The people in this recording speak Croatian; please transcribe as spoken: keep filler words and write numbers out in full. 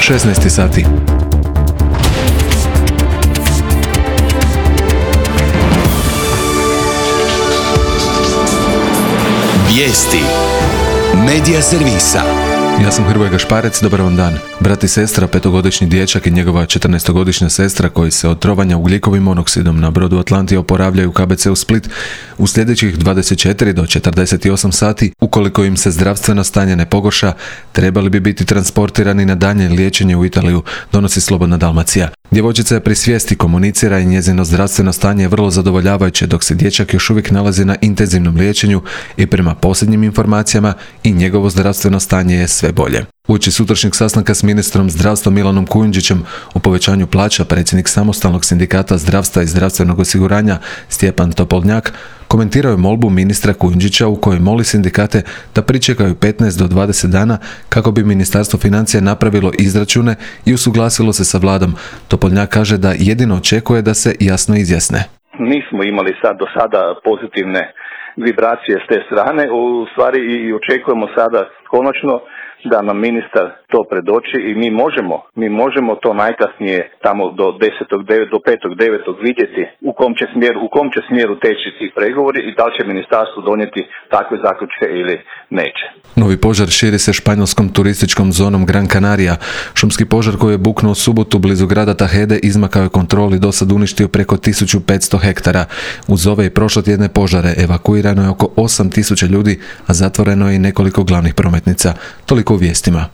šesnaest sati. Vijesti Medija servisa. Ja sam Hrvoje Gašparec, dobar vam dan. Brat i sestra, petogodišnji dječak i njegova četrnaestogodišnja sestra koji se od trovanja ugljikovim monoksidom na brodu Atlantija oporavljaju u K B C-u Split u sljedećih dvadeset četiri do četrdeset osam sati, ukoliko im se zdravstveno stanje ne pogorša, trebali bi biti transportirani na daljnje liječenje u Italiju, donosi Slobodna Dalmacija. Djevojčica je pri svijesti, komunicira i njezino zdravstveno stanje je vrlo zadovoljavajuće, dok se dječak još uvijek nalazi na intenzivnom liječenju i prema posljednjim informacijama i njegovo zdravstveno stanje je sve bolje. Uoči sutrašnjeg sastanka s ministrom zdravstva Milanom Kujundžićem o povećanju plaća, predsjednik samostalnog sindikata zdravstva i zdravstvenog osiguranja Stjepan Topolnjak komentirao je molbu ministra Kujundžića u kojoj moli sindikate da pričekaju petnaest do dvadeset dana kako bi Ministarstvo financija napravilo izračune i usuglasilo se sa vladom. Topolnjak kaže da jedino očekuje da se jasno izjasne. Nismo imali sad do sada pozitivne vibracije s te strane, u stvari i očekujemo sada konačno da nam ministar to predoči i mi možemo, mi možemo to najkasnije tamo do desetog devetog do petog devetog vidjeti u kom će smjeru, u kom će smjeru teći ti pregovori i da li će ministarstvo donijeti takve zaključke ili neće. Novi požar širi se španjolskom turističkom zonom Gran Canaria. Šumski požar koji je buknuo u subotu blizu grada Tahede izmakao je kontroli, do sad uništio preko tisuću petsto hektara. Uz ove i prošlotjedne požare evakuirano je oko osam tisuća ljudi, a zatvoreno je i nekoliko glavnih prometnica. Toliko u vijestima.